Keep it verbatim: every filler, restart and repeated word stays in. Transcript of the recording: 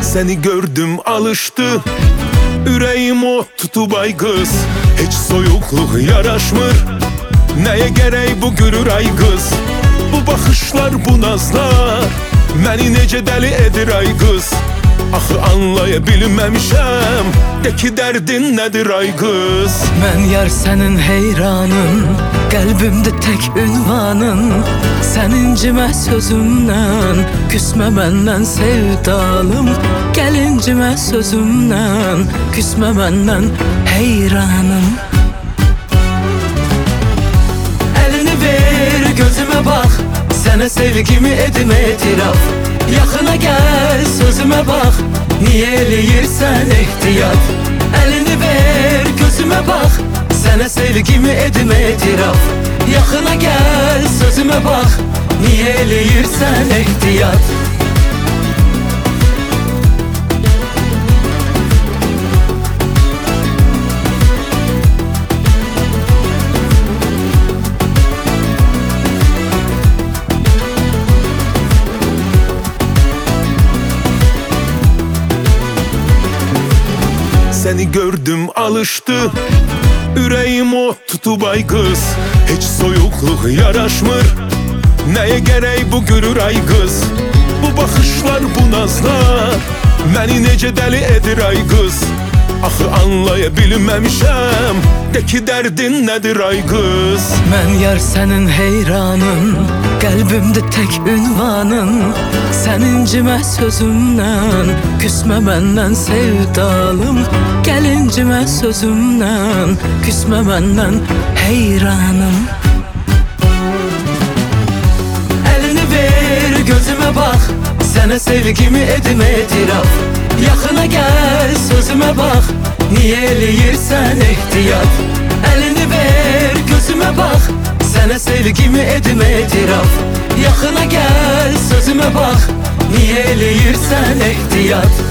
Seni gördüm alıştı Ürəyim o tutub ay qız. Heç soyuqluq yaraşmır. Nəyə gərək bu gülür ay qız? Bu baxışlar, bu nazlar məni necə dəli edir ay qız? Axı anlaya bilməmişəm, de ki dərdin nədir ay qız? Mən yar sənin heyranın, qəlbimdə tək ünvanın. Sən incimə sözümdən, küsmə məndən sevdalım. Gəl incimə sözümdən, küsmə məndən heyranım. Əlini ver, gözümə bax, sənə sevgimi edim etiraf. Yaxına gəl, sözümə bax, niyə eləyirsən ehtiyat? Əlini ver, gözümə bax, sənə sevgimi edim etiraf. Yaxına gəl, sözümə bax, niyə eləyirsən ehtiyat? Seni gördüm alıştı Ürəyim o tutub ay qız. Heç soyuqluq yaraşmır. Nəyə gərək bu gülür ay qız? Bu baxışlar, bu nazlar məni necə dəli edir ay qız? Axı anlaya bilməmişəm, de ki dərdin nədir ay qız? Mən yar sənin heyranın, qəlbimdə tək ünvanın. Sən incimə sözümdən, küsmə məndən sevdalım. Gəl incimə sözümdən, küsmə məndən heyranım. Əlini ver, gözümə bax, sənə sevgimi edim etiraf. Yaxına gəl, sözümə bax, niyə eləyirsən ehtiyat? Əlini ver, gözümə bax, sənə sevgimi edim etiraf. Yaxına gəl, sözümə bax, niyə eləyirsən ehtiyat?